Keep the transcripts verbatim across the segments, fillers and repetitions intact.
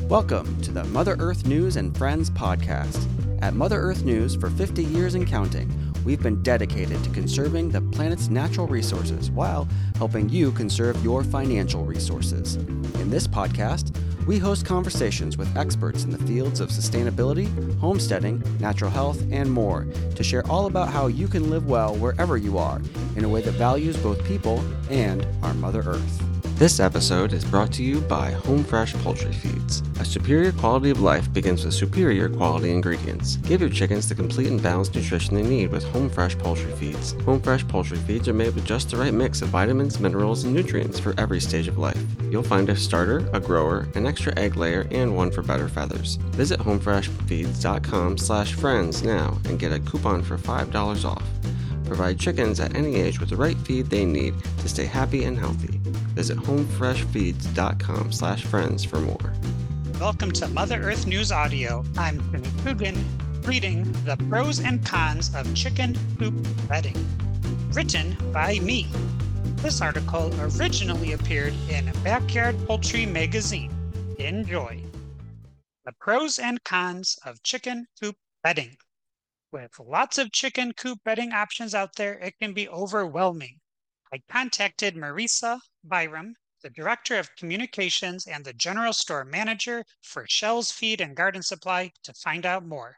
Welcome to the Mother Earth News and Friends podcast. At Mother Earth News, for fifty years and counting, we've been dedicated to conserving the planet's natural resources while helping you conserve your financial resources. In this podcast, we host conversations with experts in the fields of sustainability, homesteading, natural health, and more to share all about how you can live well wherever you are in a way that values both people and our Mother Earth. This episode is brought to you by Home Fresh Poultry Feeds. A superior quality of life begins with superior quality ingredients. Give your chickens the complete and balanced nutrition they need with Home Fresh Poultry Feeds. Home Fresh Poultry Feeds are made with just the right mix of vitamins, minerals, and nutrients for every stage of life. You'll find a starter, a grower, an extra egg layer, and one for better feathers. Visit homefreshfeeds.com slash friends now and get a coupon for five dollars off. Provide chickens at any age with the right feed they need to stay happy and healthy. Visit homefreshfeeds.com slash friends for more. Welcome to Mother Earth News Audio. I'm Timmy Coogan, reading The Pros and Cons of Chicken Coop Bedding, written by me. This article originally appeared in Backyard Poultry Magazine. Enjoy. The Pros and Cons of Chicken Coop Bedding. With lots of chicken coop bedding options out there, it can be overwhelming. I contacted Marisa Byram, the Director of Communications and the General Store Manager for Shell's Feed and Garden Supply, to find out more.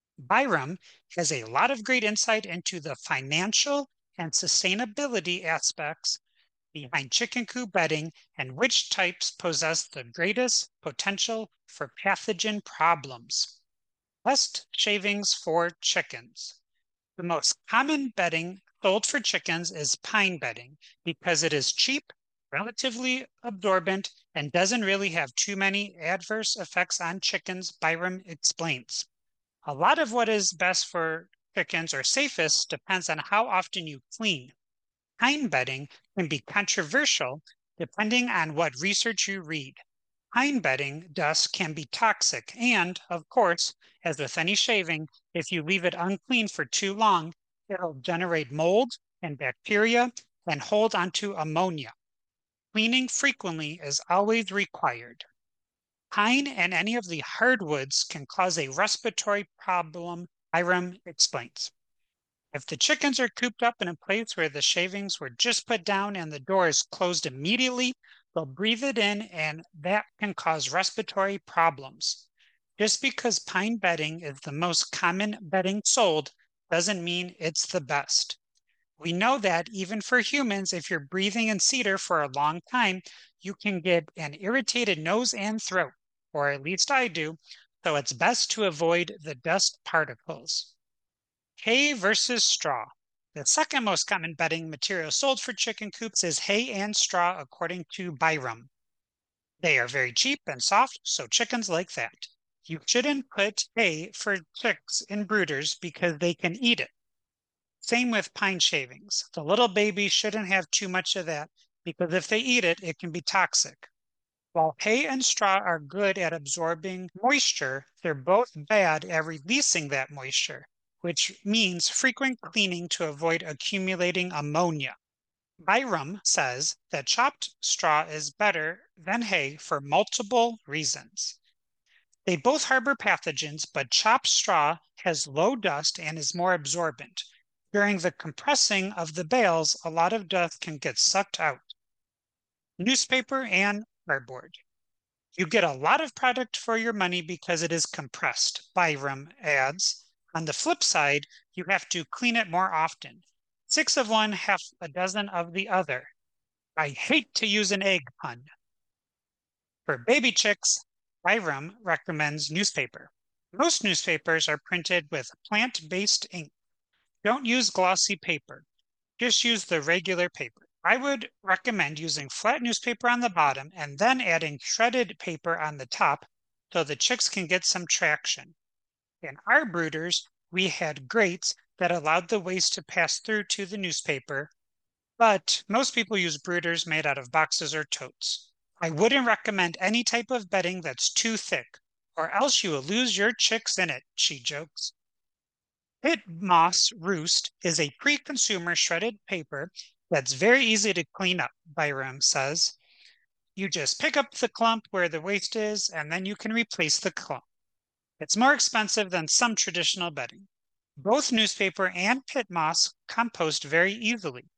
Byram has a lot of great insight into the financial and sustainability aspects behind chicken coop bedding and which types possess the greatest potential for pathogen problems. Best shavings for chickens. The most common bedding sold for chickens is pine bedding because it is cheap, relatively absorbent, and doesn't really have too many adverse effects on chickens, Byram explains. A lot of what is best for chickens or safest depends on how often you clean. Pine bedding can be controversial depending on what research you read. Pine bedding dust can be toxic and, of course, as with any shaving, if you leave it unclean for too long, it'll generate mold and bacteria and hold onto ammonia. Cleaning frequently is always required. Pine and any of the hardwoods can cause a respiratory problem, Byram explains. If the chickens are cooped up in a place where the shavings were just put down and the door is closed immediately, they'll breathe it in and that can cause respiratory problems. Just because pine bedding is the most common bedding sold doesn't mean it's the best. We know that even for humans, if you're breathing in cedar for a long time, you can get an irritated nose and throat, or at least I do, so it's best to avoid the dust particles. Hay versus straw. The second most common bedding material sold for chicken coops is hay and straw, according to Byram. They are very cheap and soft, so chickens like that. You shouldn't put hay for chicks in brooders because they can eat it. Same with pine shavings. The little babies shouldn't have too much of that because if they eat it, it can be toxic. While hay and straw are good at absorbing moisture, they're both bad at releasing that moisture, which means frequent cleaning to avoid accumulating ammonia. Byram says that chopped straw is better than hay for multiple reasons. They both harbor pathogens, but chopped straw has low dust and is more absorbent. During the compressing of the bales, a lot of dust can get sucked out. Newspaper and cardboard. You get a lot of product for your money because it is compressed, Byram adds. On the flip side, you have to clean it more often. Six of one, half a dozen of the other. I hate to use an egg pun. For baby chicks, Byram recommends newspaper. Most newspapers are printed with plant-based ink. Don't use glossy paper. Just use the regular paper. I would recommend using flat newspaper on the bottom and then adding shredded paper on the top so the chicks can get some traction. In our brooders, we had grates that allowed the waste to pass through to the newspaper, but most people use brooders made out of boxes or totes. I wouldn't recommend any type of bedding that's too thick, or else you will lose your chicks in it, she jokes. Pit Moss Roost is a pre-consumer shredded paper that's very easy to clean up, Byram says. You just pick up the clump where the waste is, and then you can replace the clump. It's more expensive than some traditional bedding. Both newspaper and pit moss compost very easily.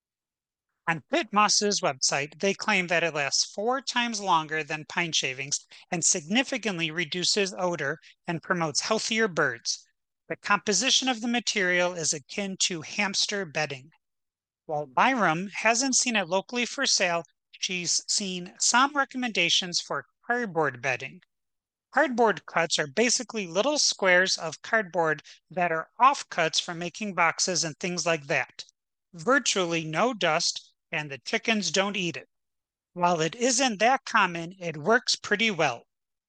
On Pit Moss's website, they claim that it lasts four times longer than pine shavings and significantly reduces odor and promotes healthier birds. The composition of the material is akin to hamster bedding. While Byram hasn't seen it locally for sale, she's seen some recommendations for cardboard bedding. Cardboard cuts are basically little squares of cardboard that are offcuts from making boxes and things like that. Virtually no dust, and the chickens don't eat it. While it isn't that common, it works pretty well.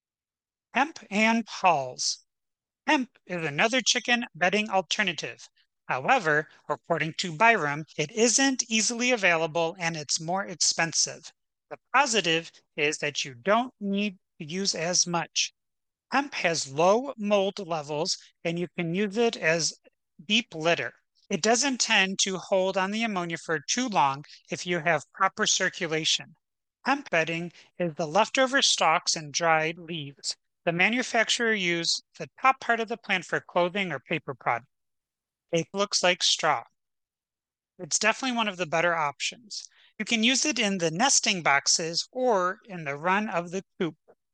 Hemp and Halls. Hemp is another chicken bedding alternative. However, according to Byram, it isn't easily available and it's more expensive. The positive is that you don't need to use as much. Hemp has low mold levels and you can use it as deep litter. It doesn't tend to hold on the ammonia for too long if you have proper circulation. Hemp bedding is the leftover stalks and dried leaves. The manufacturer uses the top part of the plant for clothing or paper products. It looks like straw. It's definitely one of the better options. You can use it in the nesting boxes or in the run of the coop.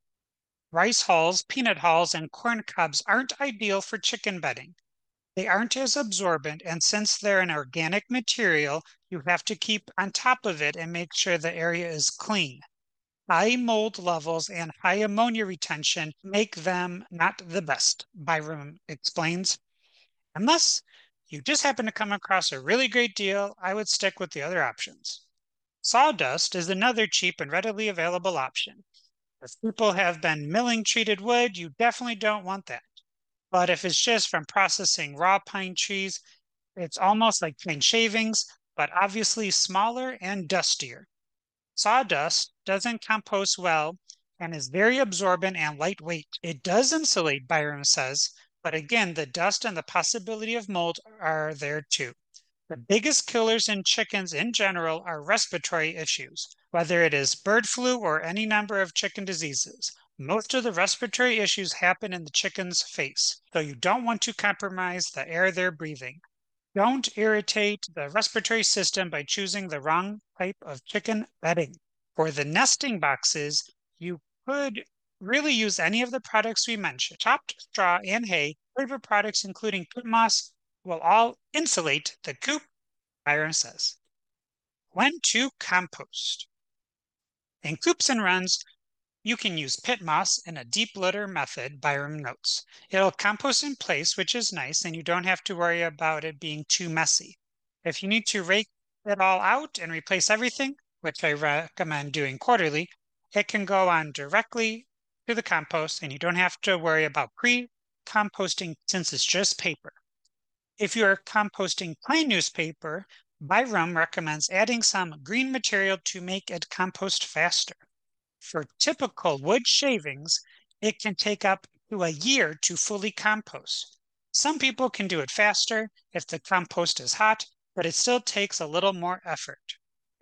Rice hulls, peanut hulls, and corn cobs aren't ideal for chicken bedding. They aren't as absorbent, and since they're an organic material, you have to keep on top of it and make sure the area is clean. High mold levels and high ammonia retention make them not the best, Byram explains. Unless you just happen to come across a really great deal, I would stick with the other options. Sawdust is another cheap and readily available option. If people have been milling treated wood, you definitely don't want that. But if it's just from processing raw pine trees, it's almost like pine shavings, but obviously smaller and dustier. Sawdust doesn't compost well and is very absorbent and lightweight. It does insulate, Byram says, but again, the dust and the possibility of mold are there too. The biggest killers in chickens in general are respiratory issues, whether it is bird flu or any number of chicken diseases. Most of the respiratory issues happen in the chicken's face, so you don't want to compromise the air they're breathing. Don't irritate the respiratory system by choosing the wrong type of chicken bedding. For the nesting boxes, you could really use any of the products we mentioned. Chopped straw and hay, flavor products including pit moss, will all insulate the coop, Byram says. When to compost. In coops and runs, you can use pit moss in a deep litter method, Byram notes. It'll compost in place, which is nice, and you don't have to worry about it being too messy. If you need to rake it all out and replace everything, which I recommend doing quarterly, it can go on directly to the compost, and you don't have to worry about pre-composting since it's just paper. If you are composting plain newspaper, Byram recommends adding some green material to make it compost faster. For typical wood shavings, it can take up to a year to fully compost. Some people can do it faster if the compost is hot, but it still takes a little more effort.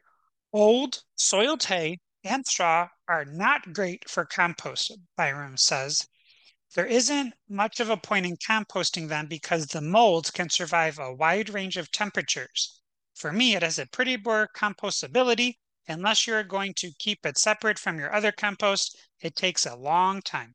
Old, soiled hay and straw are not great for compost, Byram says. There isn't much of a point in composting them because the molds can survive a wide range of temperatures. For me, it has a pretty poor compostability. Unless you're going to keep it separate from your other compost, it takes a long time.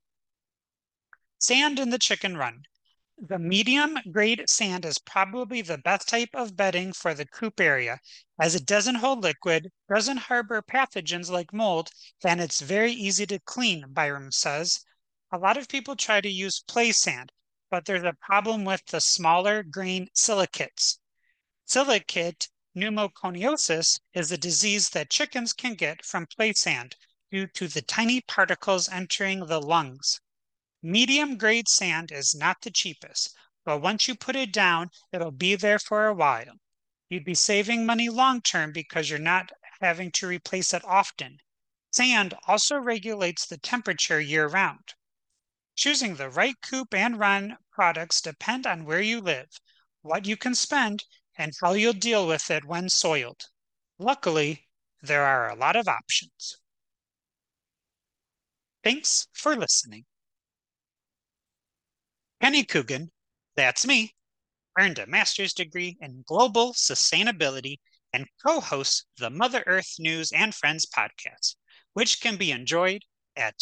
Sand in the chicken run. The medium grade sand is probably the best type of bedding for the coop area, as it doesn't hold liquid, doesn't harbor pathogens like mold, and it's very easy to clean, Byram says. A lot of people try to use play sand, but there's a problem with the smaller grain silicates. Silicate pneumoconiosis is a disease that chickens can get from play sand due to the tiny particles entering the lungs. Medium grade sand is not the cheapest, but once you put it down, it'll be there for a while. You'd be saving money long term because you're not having to replace it often. Sand also regulates the temperature year round. Choosing the right coop and run products depend on where you live, what you can spend, and how you'll deal with it when soiled. Luckily, there are a lot of options. Thanks for listening. Kenny Coogan, that's me, earned a master's degree in global sustainability and co-hosts the Mother Earth News and Friends podcast, which can be enjoyed at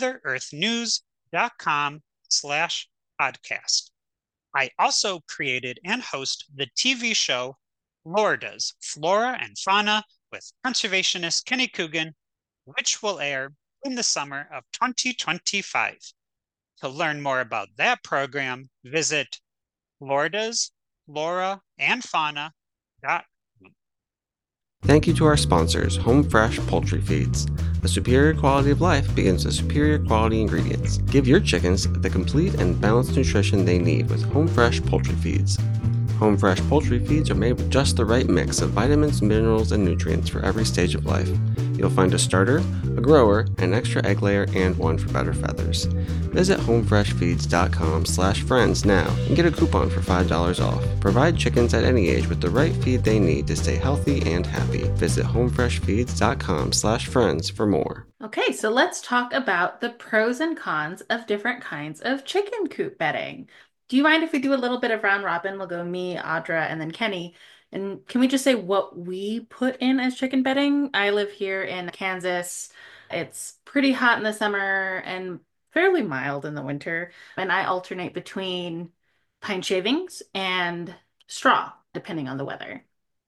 motherearthnews.com slash podcast. I also created and host the T V show Florida's Flora and Fauna with conservationist Kenny Coogan, which will air in the summer of twenty twenty-five. To learn more about that program, visit Florida's Flora and Fauna dot com. Thank you to our sponsors, Home Fresh Poultry Feeds. A superior quality of life begins with superior quality ingredients. Give your chickens the complete and balanced nutrition they need with Home Fresh Poultry Feeds. Home Fresh Poultry Feeds are made with just the right mix of vitamins, minerals, and nutrients for every stage of life. You'll find a starter, a grower, an extra egg layer, and one for better feathers. Visit homefreshfeeds.com slash friends now and get a coupon for five dollars off. Provide chickens at any age with the right feed they need to stay healthy and happy. Visit homefreshfeeds.com slash friends for more. Okay, so let's talk about the pros and cons of different kinds of chicken coop bedding. Do you mind if we do a little bit of round robin? We'll go me, Audra, and then Kenny. And can we just say what we put in as chicken bedding? I live here in Kansas. It's pretty hot in the summer and fairly mild in the winter. And I alternate between pine shavings and straw, depending on the weather.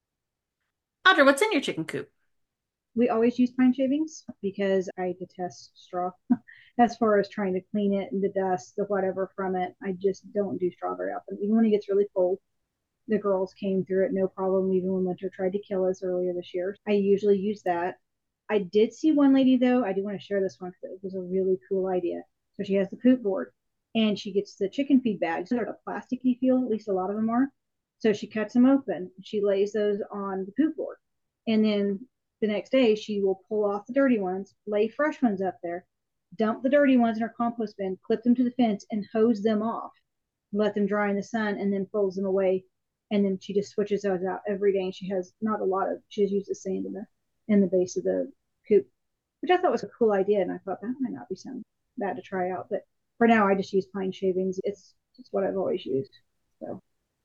Audra, what's in your chicken coop? We always use pine shavings because I detest straw. As far as trying to clean it and the dust, the whatever from it, I just don't do straw very often. Even when it gets really cold, the girls came through it no problem, even when winter tried to kill us earlier this year. I usually use that. I did see one lady, though. I do want to share this one because it was a really cool idea. So she has the poop board, and she gets the chicken feed bags. They're a plasticky feel, at least a lot of them are. So she cuts them open. She lays those on the poop board. And then the next day, she will pull off the dirty ones, lay fresh ones up there, dump the dirty ones in her compost bin, clip them to the fence, and hose them off. Let them dry in the sun, and then folds them away. And then she just switches those out every day. And she has not a lot of, she just uses sand in the in the base of the coop, which I thought was a cool idea. And I thought that might not be something bad to try out. But for now, I just use pine shavings. It's just what I've always used. So.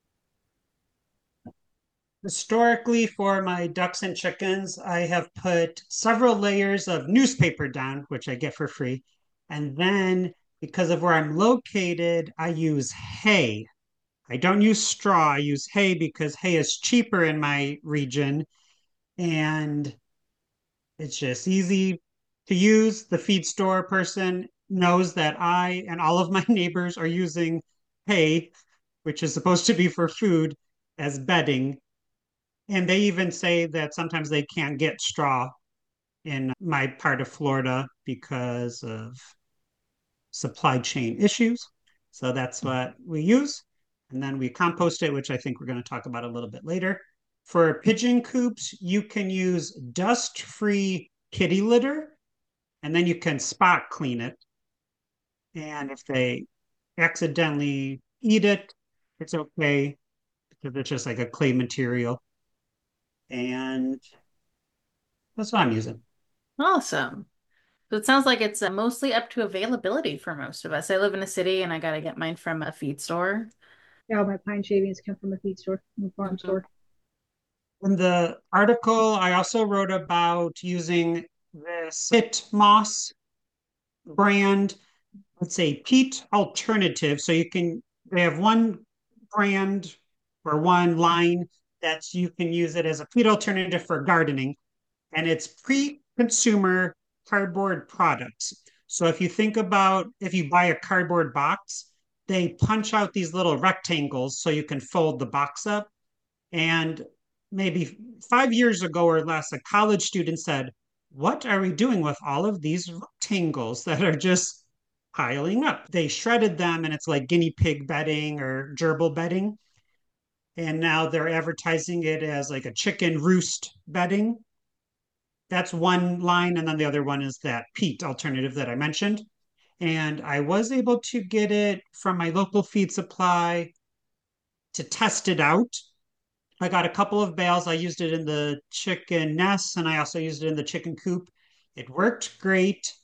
Historically, for my ducks and chickens, I have put several layers of newspaper down, which I get for free. And then, because of where I'm located, I use hay. I don't use straw. I use hay because hay is cheaper in my region. And it's just easy to use. The feed store person knows that I and all of my neighbors are using hay, which is supposed to be for food, as bedding. And they even say that sometimes they can't get straw in my part of Florida because of supply chain issues. So that's what we use. And then we compost it, which I think we're going to talk about a little bit later. For pigeon coops, you can use dust-free kitty litter, and then you can spot clean it. And if they accidentally eat it, it's okay because it's just like a clay material. And that's what I'm using. Awesome. So it sounds like it's uh, mostly up to availability for most of us. I live in a city and I got to get mine from a feed store. Yeah, my pine shavings come from a feed store, from a farm mm-hmm. store. In the article, I also wrote about using this Pit Moss brand. It's a peat alternative. So you can, they have one brand or one line that you can use it as a peat alternative for gardening. And it's pre-consumer cardboard products. So if you think about, if you buy a cardboard box, they punch out these little rectangles so you can fold the box up. And maybe five years ago or less, a college student said, what are we doing with all of these rectangles that are just piling up? They shredded them and it's like guinea pig bedding or gerbil bedding. And now they're advertising it as like a chicken roost bedding. That's one line. And then the other one is that peat alternative that I mentioned. And I was able to get it from my local feed supply to test it out. I got a couple of bales. I used it in the chicken nests and I also used it in the chicken coop. It worked great.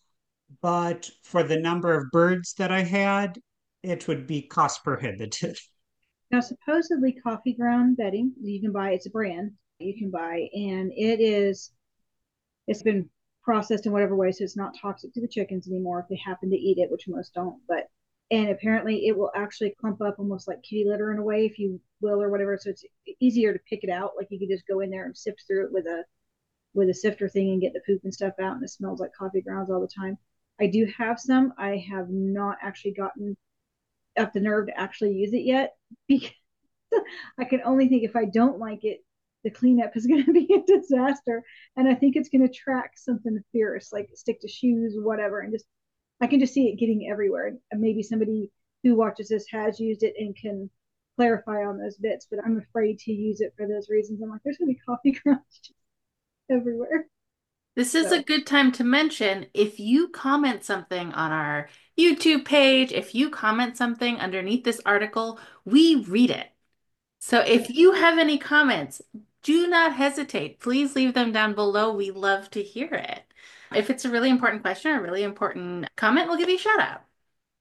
but for the number of birds that I had, it would be cost prohibitive. Now, supposedly coffee ground bedding, you can buy, it's a brand you can buy, and it is, it's been processed in whatever way, so it's not toxic to the chickens anymore if they happen to eat it, which most don't. But, and apparently it will actually clump up almost like kitty litter in a way, if you will, or whatever. So it's easier to pick it out. Like you could just go in there and sift through it with a, with a sifter thing and get the poop and stuff out, and it smells like coffee grounds all the time. I do have some. I have not actually gotten up the nerve to actually use it yet because I can only think if I don't like it, the cleanup is going to be a disaster. And I think it's going to track something fierce, like stick to shoes, whatever. And just, I can just see it getting everywhere. And maybe somebody who watches this has used it and can clarify on those bits, but I'm afraid to use it for those reasons. I'm like, there's going to be coffee grounds everywhere. This is So, a good time to mention if you comment something on our YouTube page, if you comment something underneath this article, we read it. So if you have any comments, do not hesitate. Please leave them down below. We love to hear it. If it's a really important question or a really important comment, we'll give you a shout out.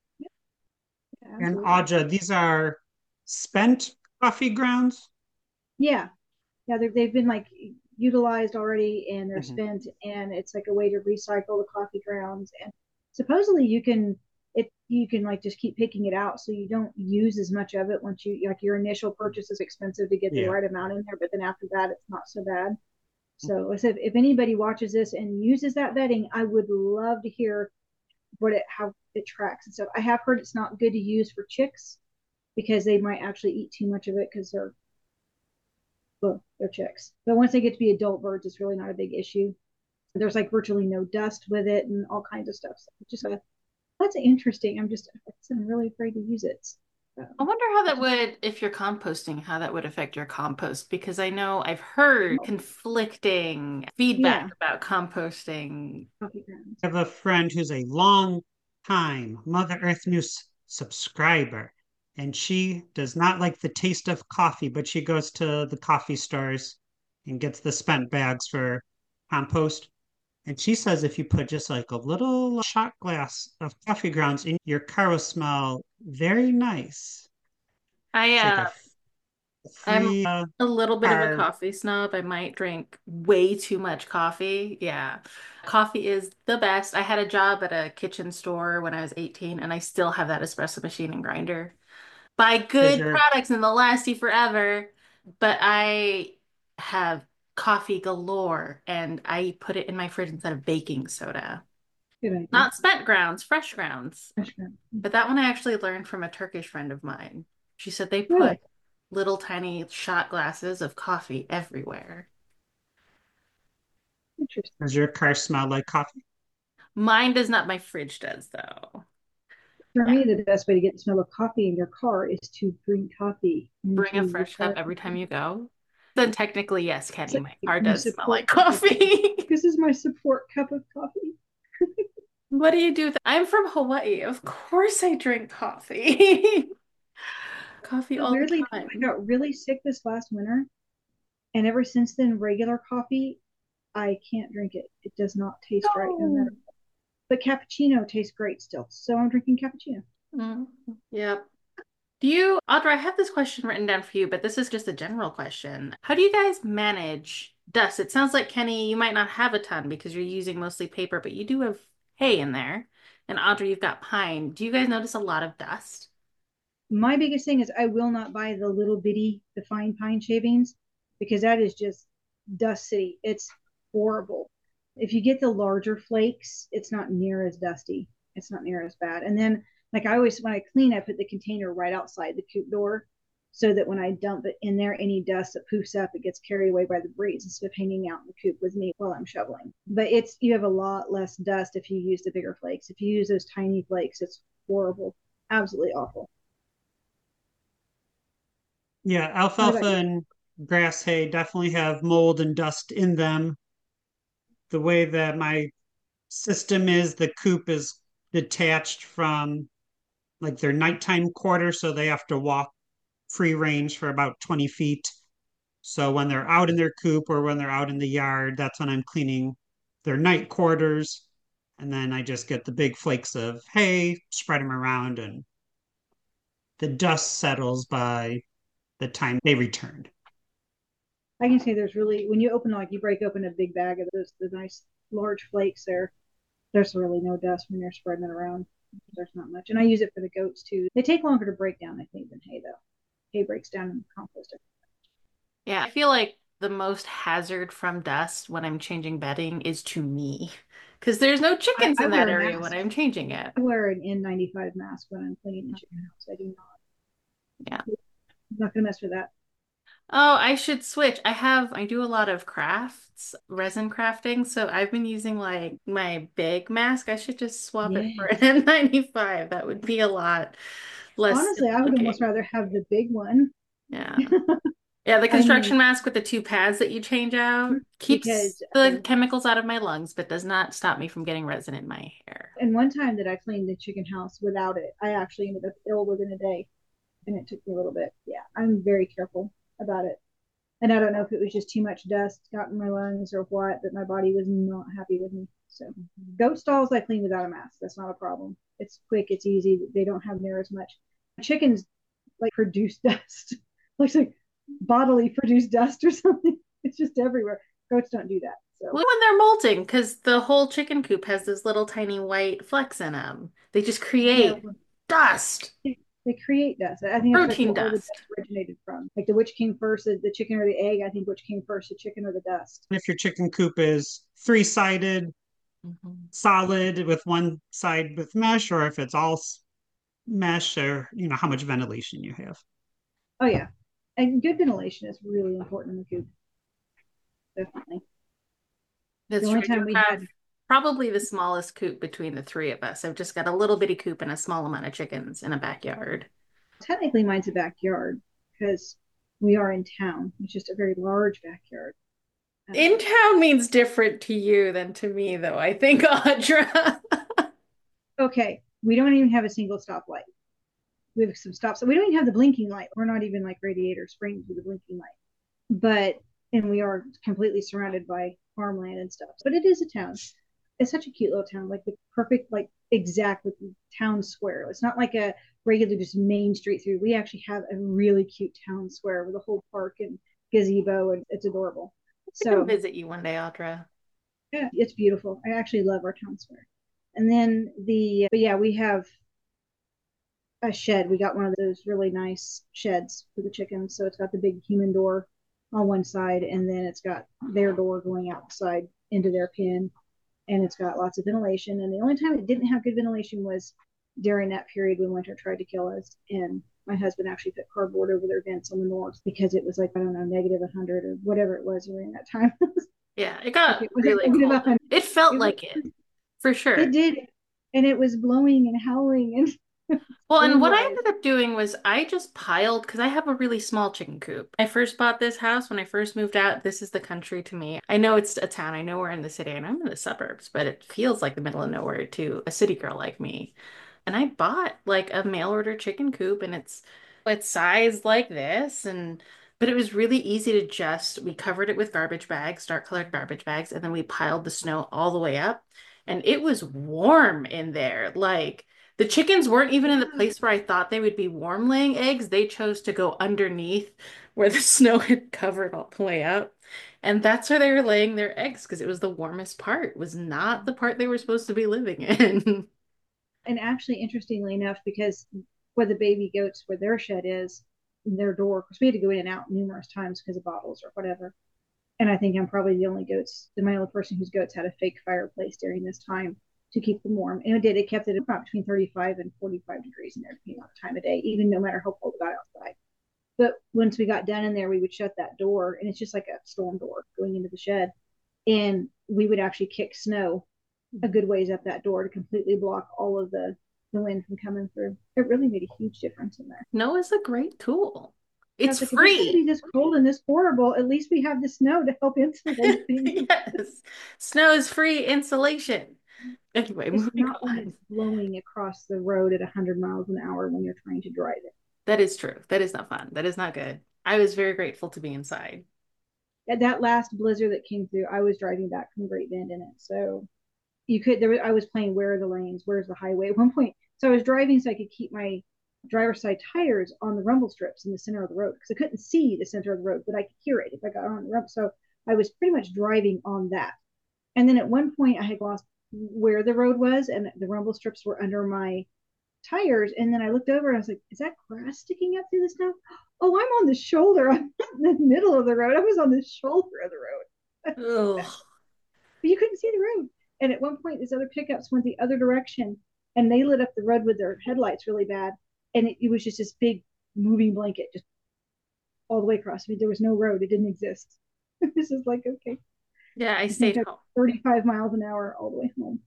yeah, And absolutely. Aja, these are spent coffee grounds? Yeah, yeah, they've been like utilized already and they're Mhm. spent, and it's like a way to recycle the coffee grounds. And supposedly you can, it you can like just keep picking it out so you don't use as much of it. Once you, like, your initial purchase is expensive to get the Yeah. right amount in there, but then after that it's not so bad. So I said, if anybody watches this and uses that bedding, I would love to hear what it, how it tracks and stuff. I have heard it's not good to use for chicks because they might actually eat too much of it because they're, well, they're chicks. But once they get to be adult birds, it's really not a big issue. There's like virtually no dust with it and all kinds of stuff. So just a, that's interesting. I'm just, I'm really afraid to use it. So, I wonder how that just, would, if you're composting, how that would affect your compost, because I know I've heard conflicting yeah, feedback about composting. coffee grounds. I have a friend who's a long time Mother Earth News subscriber, and she does not like the taste of coffee, but she goes to the coffee stores and gets the spent bags for compost. And she says if you put just like a little shot glass of coffee grounds in your car will smell very nice. I It's like uh, a I'm free uh, a little bit of a car. coffee snob. I might drink way too much coffee. Yeah. Coffee is the best. I had a job at a kitchen store when I was eighteen, and I still have that espresso machine and grinder. Buy Is good your products and they'll last you forever. But I have coffee galore and I put it in my fridge instead of baking soda. Good idea. Not spent grounds, fresh grounds. Fresh ground. But that one I actually learned from a Turkish friend of mine. She said they Really put little tiny shot glasses of coffee everywhere. interesting. does your car smell like coffee? Mine does not, my fridge does though. For Yeah. me, the best way to get the smell of coffee in your car is to bring coffee Bring into a your fresh cup car. every time you go. Then technically, yes, Kenny, So my car my does smell support. like coffee. This is my support cup of coffee. What do you do with I'm from Hawaii. Of course I drink coffee. Coffee So all the weirdly, I time. got really sick this last winter, and ever since then, regular coffee, I can't drink it. It does not taste right, no No. matter. But cappuccino tastes great still, so I'm drinking cappuccino. Mm, yep. Do you, Audra, I have this question written down for you, but this is just a general question. How do you guys manage dust? It sounds like Kenny, you might not have a ton because you're using mostly paper, but you do have hay in there. And Audra, you've got pine. Do you guys notice a lot of dust? My biggest thing is I will not buy the little bitty, the fine pine shavings because that is just dust city. It's horrible. If you get the larger flakes, it's not near as dusty. It's not near as bad. And then, like I always, when I clean, I put the container right outside the coop door so that when I dump it in there, any dust that poofs up, it gets carried away by the breeze instead of hanging out in the coop with me while I'm shoveling. But it's, you have a lot less dust if you use the bigger flakes. If you use those tiny flakes, it's horrible, absolutely awful. Yeah, What alfalfa about you? and grass hay definitely have mold and dust in them. The way that my system is, the coop is detached from like their nighttime quarter, so they have to walk free range for about twenty feet. So when they're out in their coop or when they're out in the yard, that's when I'm cleaning their night quarters. And then I just get the big flakes of hay, spread them around, and the dust settles by the time they returned. I can say there's really, when you open, like you break open a big bag of those, the nice large flakes there, there's really no dust when you're spreading it around. There's not much. And I use it for the goats too. They take longer to break down, I think, than hay though. Hay breaks down in compost. Yeah, I feel like the most hazard from dust when I'm changing bedding is to me. Because there's no I, chickens I in that wear a area when mask. I'm changing it. I wear an N ninety-five mask when I'm cleaning the chicken house. I do not. Yeah. I'm not gonna mess with that. Oh, I should switch. I have, I do a lot of crafts, resin crafting, so I've been using like my big mask. I should just swap it for an Yes. N ninety-five. That would be a lot less Honestly, I would almost looking. rather have the big one. Yeah. Yeah, the I mean, construction mask with the two pads that you change out keeps because the I, chemicals out of my lungs, but does not stop me from getting resin in my hair. and one time that I cleaned the chicken house without it, I actually ended up ill within a day, and it took me a little bit. Yeah, I'm very careful about it. And I don't know if it was just too much dust got in my lungs or what, but my body was not happy with me. So goat stalls I clean without a mask. That's not a problem. It's quick, it's easy. They don't have near as much. Chickens like produce dust. Looks like bodily produced dust or something. It's just everywhere. Goats don't do that. So Well, when they're molting, because the whole chicken coop has those little tiny white flecks in them. They just yeah, create dust, they create dust. I think that's like protein where all the dust. dust originated from. Like the which came first, the chicken or the egg. I think which came first, the chicken or the dust. If your chicken coop is three sided, Mhm. solid with one side with mesh, or if it's all mesh, or you know how much ventilation you have. Oh yeah, and good ventilation is really important in the coop. Definitely. The That's true. only I do time we have had, probably the smallest coop between the three of us. I've just got a little bitty coop and a small amount of chickens in a backyard. technically mine's a backyard because we are in town. It's just a very large backyard. In Um, town means different to you than to me, though, I think, Audra. okay, we don't even have a single stoplight. We have some stops. We don't even have the blinking light. We're not even like Radiator Springs with a blinking light. But and we are completely surrounded by farmland and stuff. But it is a town. It's such a cute little town, like the perfect, like exact town square. It's not like a regular just main street through. We actually have a really cute town square with a whole park and gazebo, and it's adorable. I can So visit you one day, Audra. yeah, it's beautiful. I actually love our town square. And then the, but yeah, we have a shed. We got one of those really nice sheds for the chickens. So it's got the big human door on one side, and then it's got their door going outside into their pen, and it's got lots of ventilation. And the only time it didn't have good ventilation was during that period when winter tried to kill us. And my husband actually put cardboard over their vents on the north because it was like, I don't know, negative one hundred or whatever it was during that time. Yeah, it Like got it wasn't really negative cold. one hundred. It felt It was, like it, for it sure. did. And it was blowing and howling and Well, and wind what I wise. ended up doing was I just piled because I have a really small chicken coop. I first bought this house when I first moved out. This is the country to me. I know it's a town. I know we're in the city and I'm in the suburbs, but it feels like the middle of nowhere to a city girl like me. And I bought like a mail order chicken coop and it's it's sized like this and but it was really easy to just we covered it with garbage bags, dark colored garbage bags, and then we piled the snow all the way up. And it was warm in there. Like the chickens weren't even in the Yeah. place where I thought they would be warm laying eggs. They chose to go underneath where the snow had covered all the way up. And that's where they were laying their eggs because it was the warmest part, was not the part they were supposed to be living in. And actually, interestingly enough, because where the baby goats, where their shed is, their door, because we had to go in and out numerous times because of bottles or whatever. And I think I'm probably the only goats, the only person whose goats had a fake fireplace during this time to keep them warm. And it did, it kept it about between thirty-five and forty-five degrees in there, depending on the time of day, even no matter how cold it got outside. But once we got done in there, we would shut that door, and it's just like a storm door going into the shed. And we would actually kick snow a good ways up that door to completely block all of the the wind from coming through. It really made a huge difference in there. Snow is a great tool. I It's was like, if it's going to free. be this cold and this horrible, at least we have the snow to help insulate things. Yes. Snow is free insulation. Anyway, Just moving not when on. it's blowing across the road at one hundred miles an hour when you're trying to drive it. That is true. That is not fun. That is not good. I was very grateful to be inside. At that last blizzard that came through, I was driving back from Great Bend in it. So you could there was, I was playing where are the lanes, where's the highway at one point. So I was driving so I could keep my driver's side tires on the rumble strips in the center of the road because I couldn't see the center of the road, but I could hear it if I got on the rumble. So I was pretty much driving on that. And then at one point I had lost where the road was and the rumble strips were under my tires. And then I looked over and I was like, is that grass sticking up through the snow? Oh, I'm on the shoulder. I'm not in the middle of the road. I was on the shoulder of the road. Ugh. But you couldn't see the road. And at one point, these other pickups went the other direction and they lit up the road with their headlights really bad. And it, it was just this big moving blanket just all the way across. I mean, there was no road. It didn't exist. This is like, okay. Yeah, I I stayed think home. thirty-five miles an hour all the way home.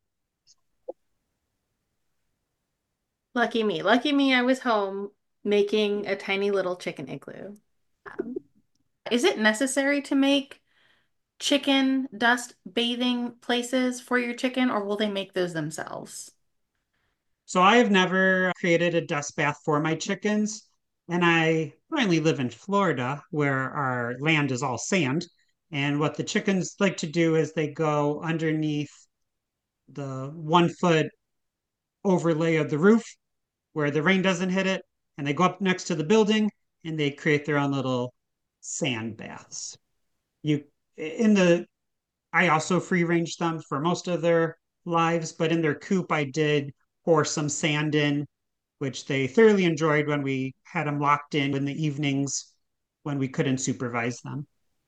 Lucky me. Lucky me, I was home making a tiny little chicken igloo. Um, is it necessary to make chicken dust bathing places for your chicken, or will they make those themselves? So I have never created a dust bath for my chickens. And I currently live in Florida where our land is all sand. And what the chickens like to do is they go underneath the one foot overlay of the roof where the rain doesn't hit it. And they go up next to the building and they create their own little sand baths. You in the I also free range them for most of their lives, but in their coop I did pour some sand in, which they thoroughly enjoyed when we had them locked in in the evenings when we couldn't supervise them.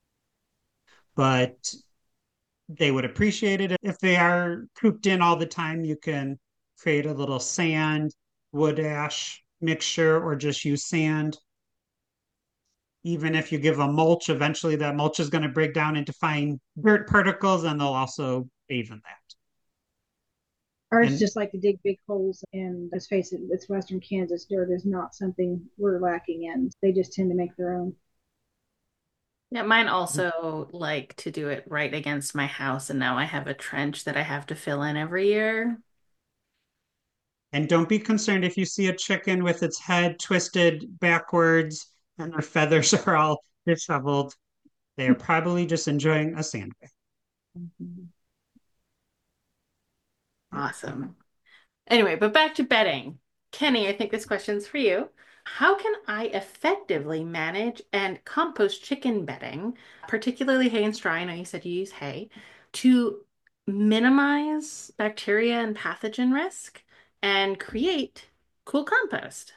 But they would appreciate it. If they are cooped in all the time, you can create a little sand, wood ash mixture, or just use sand. Even if you give them mulch, eventually that mulch is going to break down into fine dirt particles and they'll also bathe in that. Ours And just like to dig big holes, and let's face it, it's Western Kansas. Dirt is not something we're lacking in. They just tend to make their own. Yeah, mine also like to do it right against my house, and now I have a trench that I have to fill in every year. And don't be concerned if you see a chicken with its head twisted backwards and their feathers are all disheveled. They are probably just enjoying a sandwich. Awesome. Anyway, but back to bedding. Kenny, I think this question's for you. How can I effectively manage and compost chicken bedding, particularly hay and straw? I know you said you use hay, to minimize bacteria and pathogen risk and create cool compost.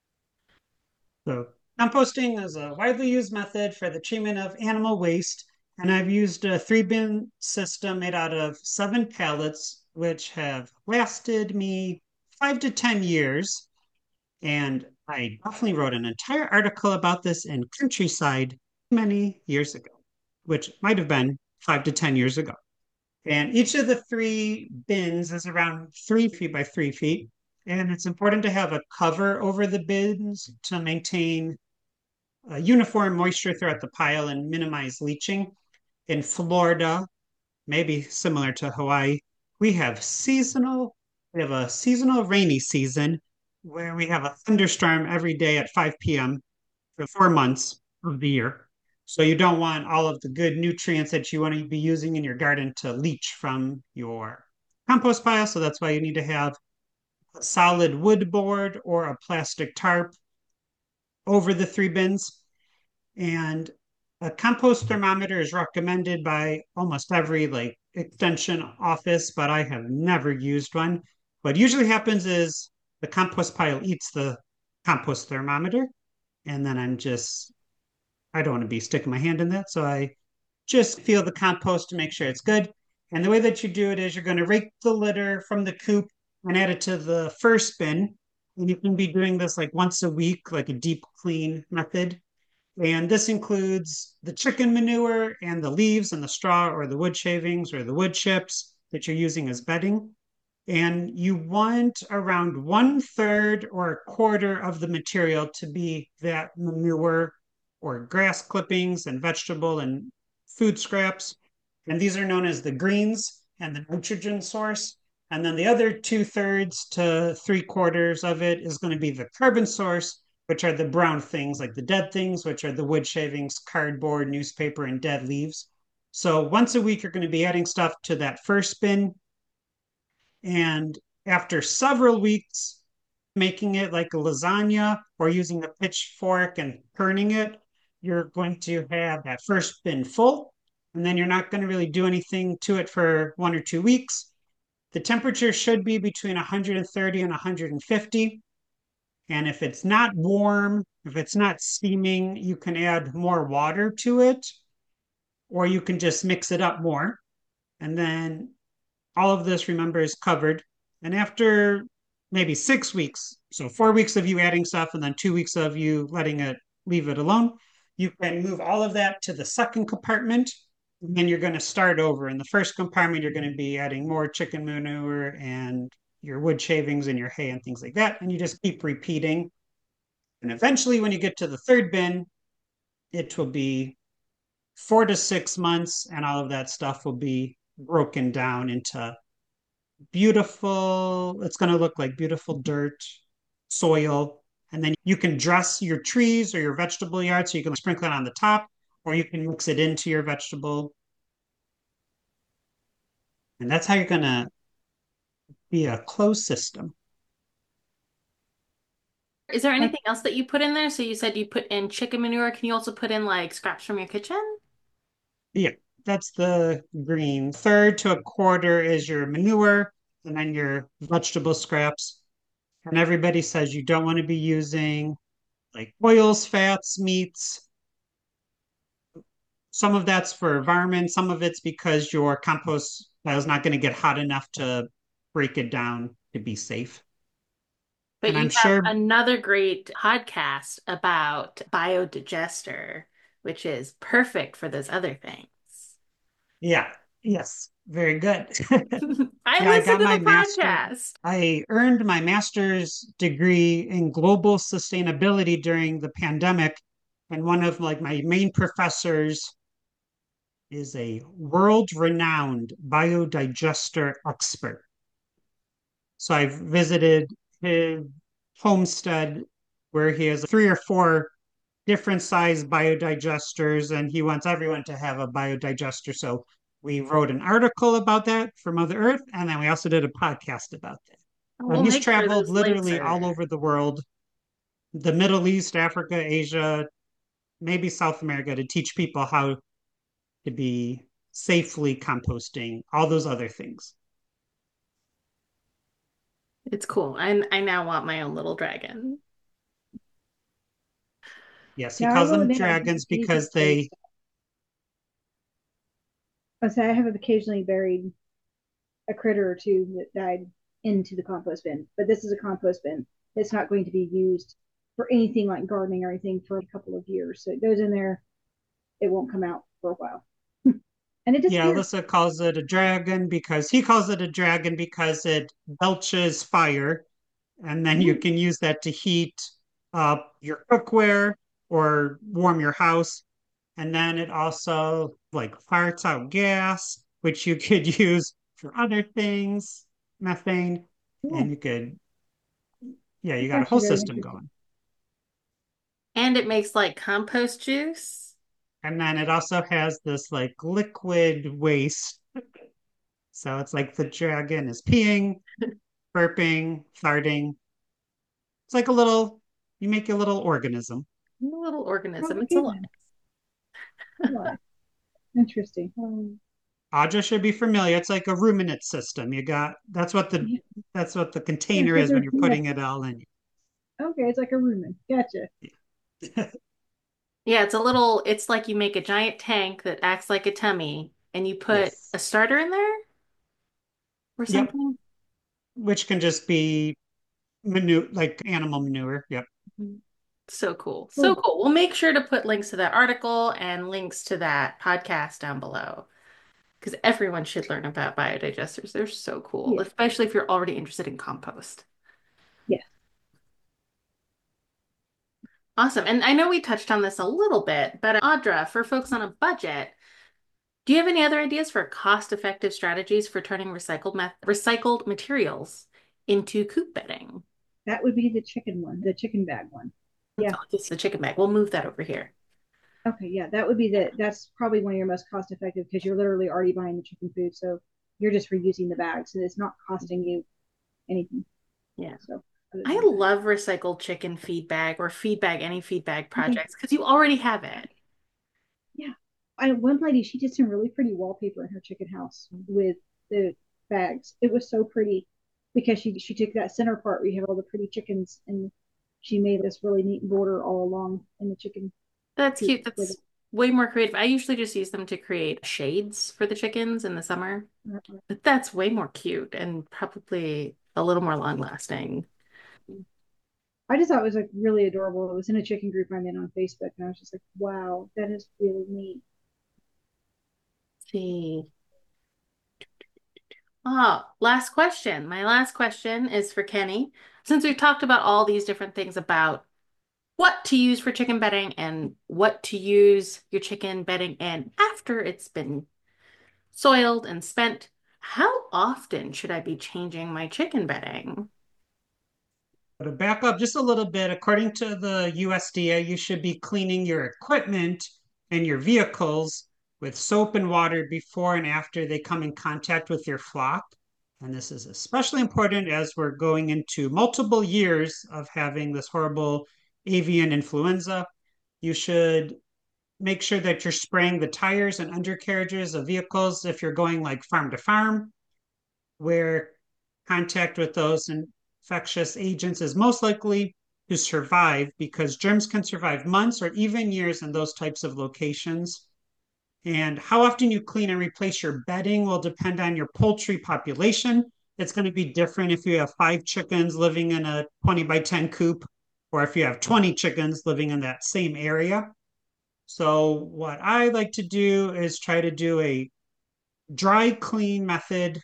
So, composting is a widely used method for the treatment of animal waste. And I've used a three bin system made out of seven pallets, which have lasted me five to ten years. And I definitely wrote an entire article about this in Countryside many years ago, which might have been five to ten years ago. And each of the three bins is around three feet by three feet. And it's important to have a cover over the bins to maintain uh, uniform moisture throughout the pile and minimize leaching. In Florida, maybe similar to Hawaii, we have seasonal, we have a seasonal rainy season where we have a thunderstorm every day at five p m for four months of the year. So you don't want all of the good nutrients that you want to be using in your garden to leach from your compost pile. So that's why you need to have a solid wood board or a plastic tarp over the three bins. And a compost thermometer is recommended by almost every like extension office, but I have never used one. What usually happens is the compost pile eats the compost thermometer, and then I'm just I don't want to be sticking my hand in that, so I just feel the compost to make sure it's good. And the way that you do it is you're going to rake the litter from the coop and add it to the first bin. And you can be doing this like once a week, like a deep clean method. And this includes the chicken manure and the leaves and the straw or the wood shavings or the wood chips that you're using as bedding. And you want around one third or a quarter of the material to be that manure or grass clippings and vegetable and food scraps. And these are known as the greens and the nitrogen source. And then the other two thirds to three quarters of it is going to be the carbon source, which are the brown things like the dead things, which are the wood shavings, cardboard, newspaper, and dead leaves. So once a week, you're going to be adding stuff to that first bin. And after several weeks making it like a lasagna or using a pitchfork and turning it, you're going to have that first bin full, and then you're not going to really do anything to it for one or two weeks. The temperature should be between one hundred thirty and one hundred fifty. And if it's not warm, if it's not steaming, you can add more water to it, or you can just mix it up more. And then all of this, remember, is covered. And after maybe six weeks, so four weeks of you adding stuff and then two weeks of you letting it leave it alone, you can move all of that to the second compartment. And then you're going to start over. In the first compartment, you're going to be adding more chicken manure and your wood shavings and your hay and things like that. And you just keep repeating. And eventually, when you get to the third bin, it will be four to six months, and all of that stuff will be broken down into beautiful, it's going to look like beautiful dirt, soil. And then you can dress your trees or your vegetable yard. So you can sprinkle it on the top, or you can mix it into your vegetable. And that's how you're going to be a closed system. Is there anything else that you put in there? So you said you put in chicken manure. Can you also put in like scraps from your kitchen? Yeah, that's the green. Third to a quarter is your manure, and then your vegetable scraps. And everybody says you don't want to be using like oils, fats, meats. Some of that's for environment, some of it's because your compost pile is not going to get hot enough to break it down to be safe. But And you I'm have sure another great podcast about biodigester, which is perfect for those other things. Yeah, yes, very good. I Yeah, I listened got to my the master. podcast. I earned my master's degree in global sustainability during the pandemic, and one of like my main professors is a world-renowned biodigester expert. So I've visited his homestead where he has three or four different size biodigesters, and he wants everyone to have a biodigester. So we wrote an article about that for Mother Earth, and then we also did a podcast about that. But We'll he's make sure traveled those links literally all are. over the world, the Middle East, Africa, Asia, maybe South America, to teach people how to be safely composting, all those other things. It's cool. I I now want my own little dragon. Yes, he Yeah, I calls wrote them it down. I dragons occasionally because buried they, stuff. I say I have occasionally buried a critter or two that died into the compost bin, but this is a compost bin. It's not going to be used for anything like gardening or anything for a couple of years. So it goes in there, it won't come out for a while. And it yeah, disappears. Alyssa calls it a dragon because he calls it a dragon because it belches fire, and then you Ooh, can use that to heat up your cookware or warm your house. And then it also like farts out gas, which you could use for other things, methane, yeah, and you could, yeah, you it's got a whole actually very system interesting. going. And it makes like compost juice. And then it also has this like liquid waste. So it's like the dragon is peeing, burping, farting. It's like a little, you make a little organism. A little organism. Oh, It's a okay lot. then. Right. Interesting. Um, Audra should be familiar. It's like a ruminant system. You got that's what the Yeah, that's what the yeah, container it's like is when a you're yeah. putting it all in. Okay, it's like a rumen. Gotcha. Yeah, it's a little, it's like you make a giant tank that acts like a tummy and you put Yes. a starter in there or Yep. something. Which can just be manure, like animal manure. Yep. Mhm. So cool. So Cool. cool. We'll make sure to put links to that article and links to that podcast down below because everyone should learn about biodigesters. They're so cool, Yeah. especially if you're already interested in compost. Yes. Awesome. And I know we touched on this a little bit, but Audra, for folks on a budget, do you have any other ideas for cost-effective strategies for turning recycled ma recycled materials into coop bedding? That would be the chicken one, the chicken bag one. Yeah. Oh, just the chicken bag. We'll move that over here. Okay. Yeah. That would be the, that's probably one of your most cost effective because you're literally already buying the chicken food. So you're just reusing the bags and it's not costing you anything. Yeah. So I love recycled chicken feed bag or feed bag, any feed bag okay. projects because you already have it. Yeah. I one lady, she did some really pretty wallpaper in her chicken house with the bags. It was so pretty because she she took that center part where you have all the pretty chickens and she made this really neat border all along in the chicken That's coop cute. with That's way more creative. I usually just use them to create shades for the chickens in the summer, it. but that's way more cute and probably a little more long lasting. I just thought it was like really adorable. It was in a chicken group I'm in on Facebook, and I was just like, wow, that is really neat. See. Oh, last question. My last question is for Kenny. Since we've talked about all these different things about what to use for chicken bedding and what to use your chicken bedding in after it's been soiled and spent, how often should I be changing my chicken bedding? To back up just a little bit, according to the U S D A, you should be cleaning your equipment and your vehicles with soap and water before and after they come in contact with your flock. And this is especially important as we're going into multiple years of having this horrible avian influenza. You should make sure that you're spraying the tires and undercarriages of vehicles if you're going like farm to farm, where contact with those infectious agents is most likely to survive because germs can survive months or even years in those types of locations. And how often you clean and replace your bedding will depend on your poultry population. It's going to be different if you have five chickens living in a twenty by ten coop or if you have twenty chickens living in that same area. So, what I like to do is try to do a dry clean method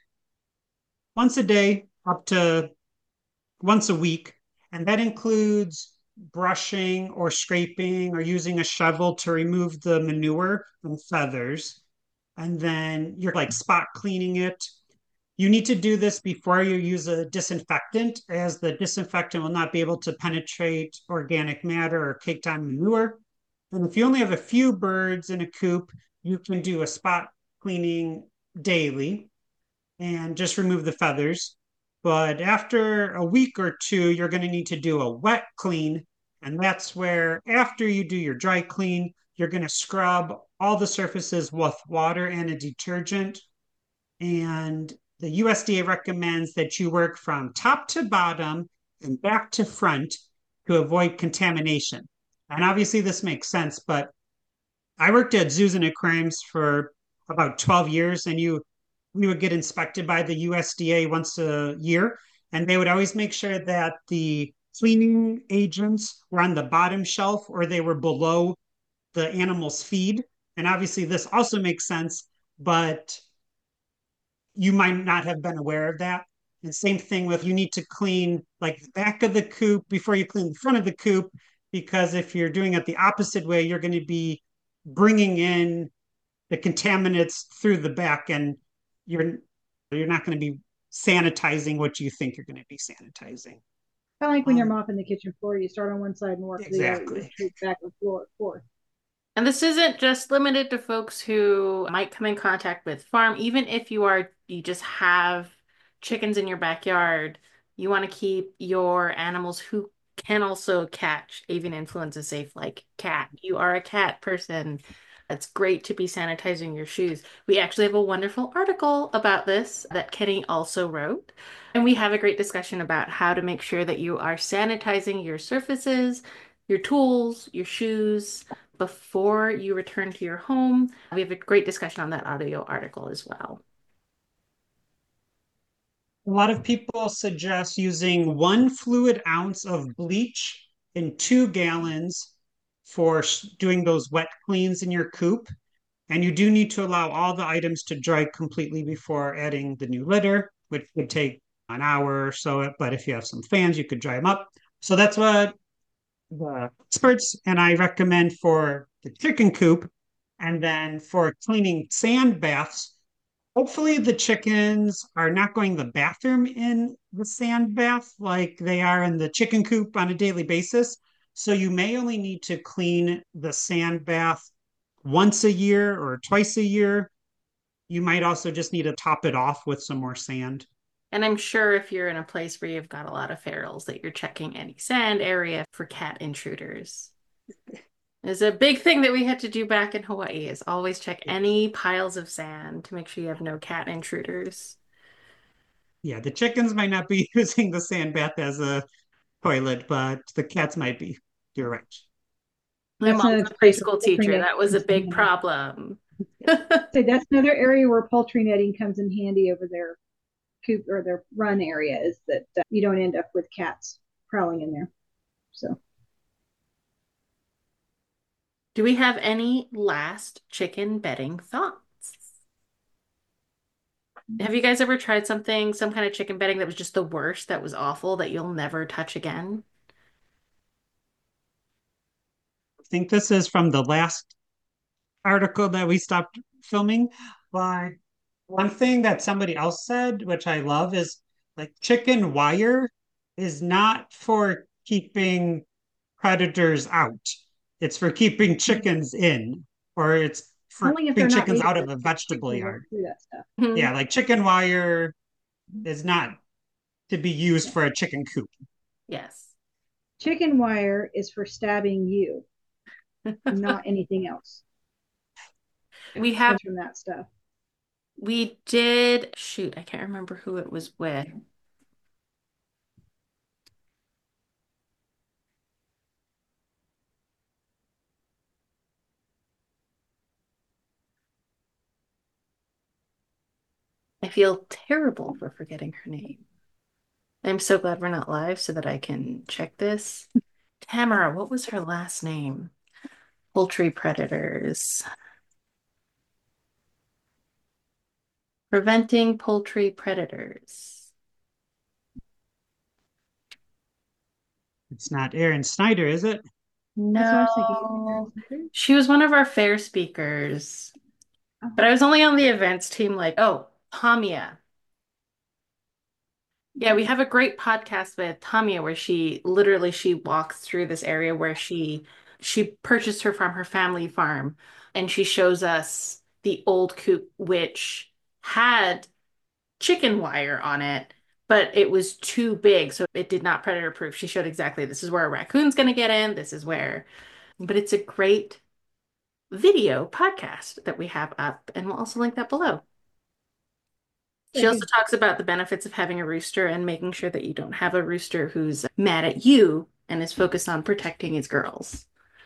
once a day up to once a week. And that includes brushing or scraping or using a shovel to remove the manure and feathers. And then you're like spot cleaning it. You need to do this before you use a disinfectant, as the disinfectant will not be able to penetrate organic matter or caked on manure. And if you only have a few birds in a coop, you can do a spot cleaning daily and just remove the feathers. But after a week or two, you're going to need to do a wet clean. And that's where, after you do your dry clean, you're going to scrub all the surfaces with water and a detergent. And the U S D A recommends that you work from top to bottom and back to front to avoid contamination. And obviously, this makes sense, but I worked at zoos and aquariums for about twelve years, and you we would get inspected by the U S D A once a year, and they would always make sure that the cleaning agents were on the bottom shelf or they were below the animal's feed. And obviously, this also makes sense, but you might not have been aware of that. And same thing with you need to clean like the back of the coop before you clean the front of the coop, because if you're doing it the opposite way, you're going to be bringing in the contaminants through the back, and you're you're not going to be sanitizing what you think you're going to be sanitizing. Kind of like when you're Um, mopping the kitchen floor, you start on one side and work to the other. You exactly. just back and forth, forth. And this isn't just limited to folks who might come in contact with farm. Even if you are, you just have chickens in your backyard, you want to keep your animals who can also catch avian influenza safe, like cat. You are a cat person. It's great to be sanitizing your shoes. We actually have a wonderful article about this that Kenny also wrote. And we have a great discussion about how to make sure that you are sanitizing your surfaces, your tools, your shoes before you return to your home. We have a great discussion on that audio article as well. A lot of people suggest using one fluid ounce of bleach in two gallons for doing those wet cleans in your coop. And you do need to allow all the items to dry completely before adding the new litter, which would take an hour or so. But if you have some fans, you could dry them up. So that's what the experts and I recommend for the chicken coop. And then for cleaning sand baths, hopefully the chickens are not going to the bathroom in the sand bath like they are in the chicken coop on a daily basis. So you may only need to clean the sand bath once a year or twice a year. You might also just need to top it off with some more sand. And I'm sure if you're in a place where you've got a lot of ferals that you're checking any sand area for cat intruders. It's a big thing that we had to do back in Hawaii is always check any piles of sand to make sure you have no cat intruders. Yeah, the chickens might not be using the sand bath as a toilet, but the cats might be. You're right. My That's mom's another a place where preschool poultry teacher. netting That was a comes in big handy. problem. So that's another area where poultry netting comes in handy over their coop or their run area is that uh, you don't end up with cats prowling in there. So Do we have any last chicken bedding thoughts? Have you guys ever tried something, some kind of chicken bedding that was just the worst, that was awful, that you'll never touch again? I think this is from the last article that we stopped filming. But one thing that somebody else said, which I love, is like chicken wire is not for keeping predators out. It's for keeping chickens in, or it's for only if keeping they're not chickens native, out of a they vegetable can work yard. through that stuff. Mhm. Yeah, like chicken wire is not to be used Yeah. for a chicken coop. Yes. Chicken wire is for stabbing you, not anything else. We have, Comes from that stuff. we did, shoot, I can't remember who it was with. I feel terrible for forgetting her name. I'm so glad we're not live so that I can check this. Tamara, what was her last name? Poultry predators. Preventing poultry predators. It's not Aaron Snyder, is it? That's what I was thinking. No. She was one of our fair speakers, Oh, but I was only on the events team like, oh, Tamia. Yeah, we have a great podcast with Tamia where she literally she walks through this area where she she purchased her from her family farm and she shows us the old coop which had chicken wire on it, but it was too big, so it did not predator proof. She showed exactly this is where a raccoon's gonna get in, this is where. But it's a great video podcast that we have up, and we'll also link that below. She very also good. talks about the benefits of having a rooster and making sure that you don't have a rooster who's mad at you and is focused on protecting his girls.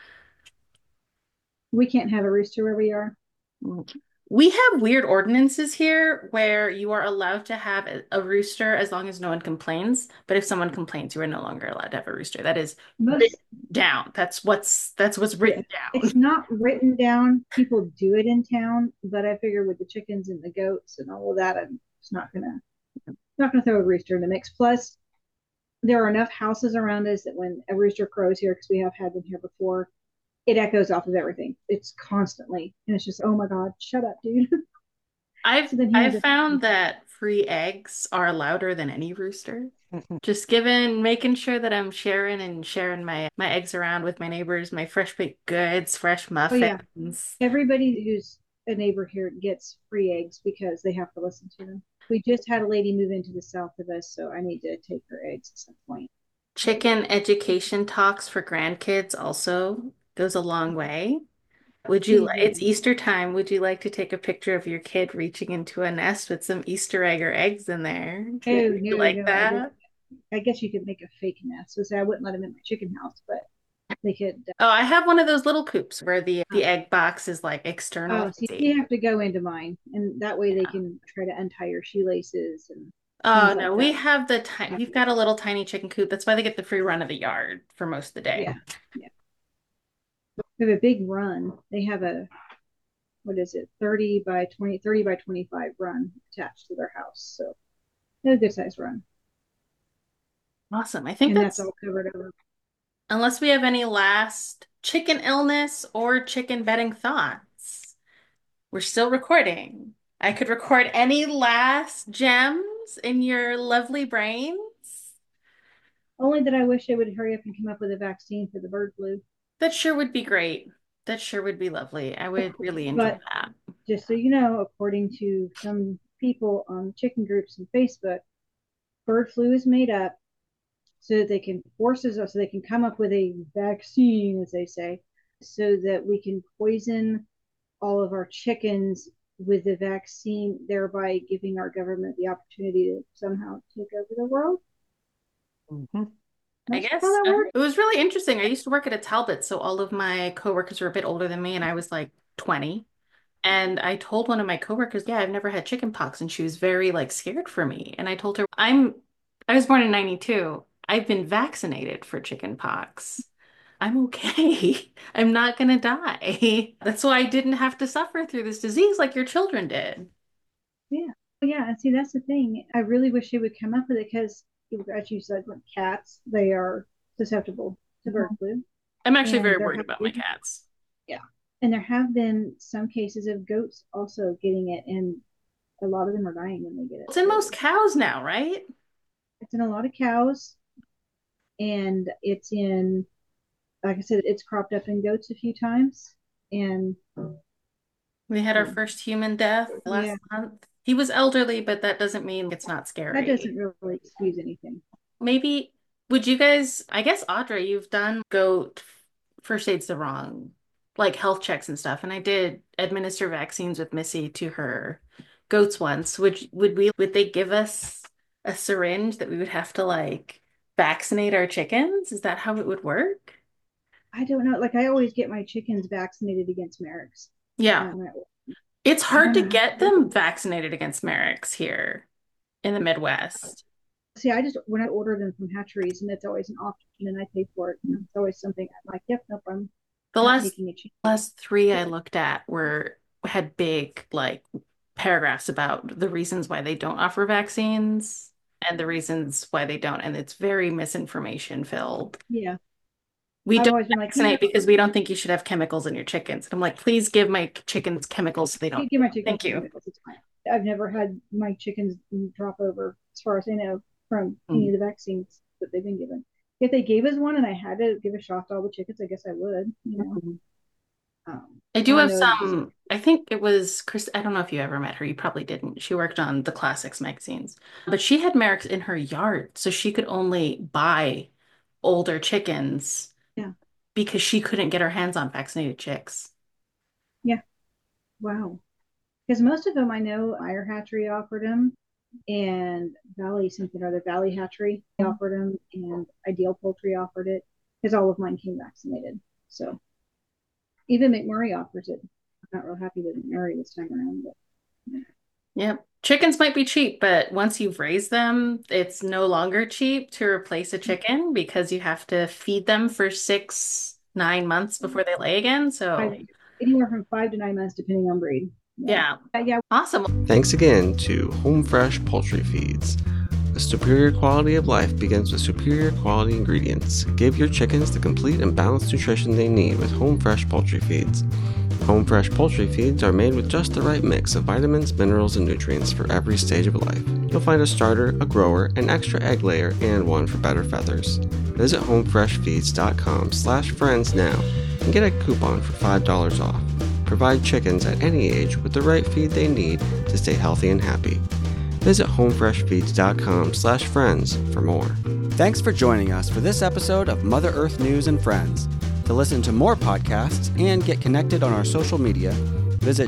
We can't have a rooster where we are. We have weird ordinances here where you are allowed to have a, a rooster as long as no one complains. But if someone complains, you are no longer allowed to have a rooster. That is written Most, down. That's what's that's what's yeah, written down. it's not written down. People do it in town, but I figure with the chickens and the goats and all of that, I'm just not gonna not gonna throw a rooster in the mix. Plus, there are enough houses around us that when a rooster crows here, because we have had them here before, it echoes off of everything. It's constantly, and it's just, oh my God, shut up, dude. I've So then he ends I've up. found that free eggs are louder than any rooster. Just given making sure that I'm sharing and sharing my my eggs around with my neighbors, my fresh baked goods, fresh Oh yeah, muffins. everybody who's a neighbor here gets free eggs because they have to listen to them. We just had a lady move into the south of us, so I need to take her eggs at some point. Chicken education talks for grandkids also goes a long way. Would you, it's Mhm. Easter time. Would you like to take a picture of your kid reaching into a nest with some Easter egg or eggs in there? Oh Would you no, like no, I did. that? I guess you could make a fake nest. So say I wouldn't let them in my chicken house, but they could. Oh, I have one of those little coops where the Uh, the egg box is like external oh, see, facing. you have to go into mine, and that way they Yeah. can try to untie your shoelaces and Oh things like no, we that. have the tiny, we've got a little tiny chicken coop. That's why they get the free run of the yard for most of the day. Yeah, yeah. They have a big run. They have a what is it, thirty by twenty, thirty by twenty-five run attached to their house. So they have a good sized run, Awesome. I think and that's that's, all covered over. unless we have any last chicken illness or chicken bedding thoughts, we're still recording. I could record any last gems in your lovely brains. Only that I wish they would hurry up and come up with a vaccine for the bird flu. That sure would be great. That sure would be lovely. I would really enjoy But that. just so you know, according to some people on chicken groups and Facebook, bird flu is made up so that they can force us, so they can come up with a vaccine, as they say, so that we can poison all of our chickens with the vaccine, thereby giving our government the opportunity to somehow take over the world. Mm-hmm. I That's guess how that uh, works. it was really interesting. I used to work at a Talbot, so all of my coworkers were a bit older than me, and I was like twenty. And I told one of my coworkers, yeah, I've never had chicken pox, and she was very like scared for me. And I told her, I'm I was born in ninety-two. I've been vaccinated for chicken pox. I'm okay. I'm not gonna die. That's why I didn't have to suffer through this disease like your children did. Yeah. Yeah. And see, that's the thing. I really wish they would come up with it because, as you said, like cats, they are susceptible to bird flu. I'm actually And very there worried have about my been, cats. yeah. And there have been some cases of goats also getting it, and a lot of them are dying when they get it. It's in most cows now, right? It's in a lot of cows, and it's in, like I said, it's cropped up in goats a few times. And We had our first human death last yeah, month. He was elderly, but that doesn't mean it's not that scary. doesn't really excuse anything. Maybe would you guys, I guess Audra, you've done goat first aid's the wrong, like health checks and stuff. And I did administer vaccines with Missy to her goats once. Would would we would they give us a syringe that we would have to like vaccinate our chickens? Is that how it would work? I don't know. Like I always get my chickens vaccinated against Merrick's. Yeah. Um, It's I hard don't to know how get to do them it. vaccinated against Merrick's here in the Midwest. See, I just when I order them from hatcheries, and it's always an option, and I pay for it. And it's always something I'm like, yep, nope, I'm The not last making a change. last three I looked at were had big like paragraphs about the reasons why they don't offer vaccines and the reasons why they don't, and it's very misinformation filled. Yeah, We I've don't always been like, you know, vaccinate because we don't think you should have chemicals in your chickens. And I'm like, please give my chickens chemicals so they you don't. give my chickens Thank you. chemicals, it's fine. I've never had my chickens drop over, as far as I know, from Mm. any of the vaccines that they've been given. If they gave us one and I had to give a shot to all the chickens, I guess I would, you know. Mhm. Um, I do I have know some, I think it was Chris, I don't know if you ever met her, you probably didn't. She worked on the Classics magazines, but she had Merrick's in her yard, so she could only buy older chickens yeah, because she couldn't get her hands on vaccinated chicks. yeah, wow. Because most of them I know, Iron Hatchery offered them, and Valley something or other, Valley Hatchery they offered them, and Ideal Poultry offered it, because all of mine came vaccinated. So even McMurray offers it. I'm not real happy with McMurray this time around, but yeah. Yep. Chickens might be cheap, but once you've raised them, it's no longer cheap to replace a chicken because you have to feed them for six, nine months before they lay again. So, I think anywhere from five to nine months, depending on breed. yeah. Yeah, yeah. Awesome. Thanks again to Home Fresh Poultry Feeds. A superior quality of life begins with superior quality ingredients. Give your chickens the complete and balanced nutrition they need with Home Fresh Poultry Feeds. Home Fresh Poultry Feeds are made with just the right mix of vitamins, minerals, and nutrients for every stage of life. You'll find a starter, a grower, an extra egg layer, and one for better feathers. Visit homefreshfeeds.com slash friends now and get a coupon for five dollars off. Provide chickens at any age with the right feed they need to stay healthy and happy. Visit homefreshfeeds.com slash friends for more. Thanks for joining us for this episode of Mother Earth News and Friends. To listen to more podcasts and get connected on our social media, visit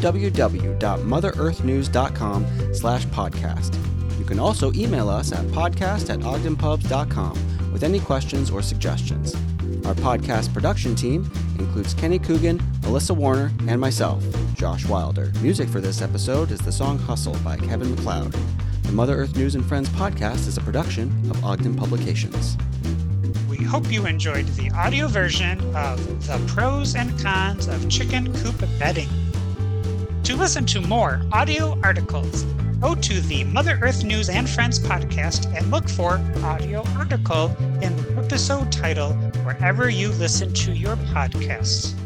www.motherearthnews.com slash podcast. You can also email us at podcast at ogdenpubs dot com with any questions or suggestions. Our podcast production team includes Kenny Coogan, Alyssa Warner, and myself, Josh Wilder. Music for this episode is the song Hustle by Kevin MacLeod. The Mother Earth News and Friends podcast is a production of Ogden Publications. We hope you enjoyed the audio version of The Pros and Cons of Chicken Coop Bedding. To listen to more audio articles, go to the Mother Earth News and Friends podcast and look for audio article in the episode title wherever you listen to your podcasts.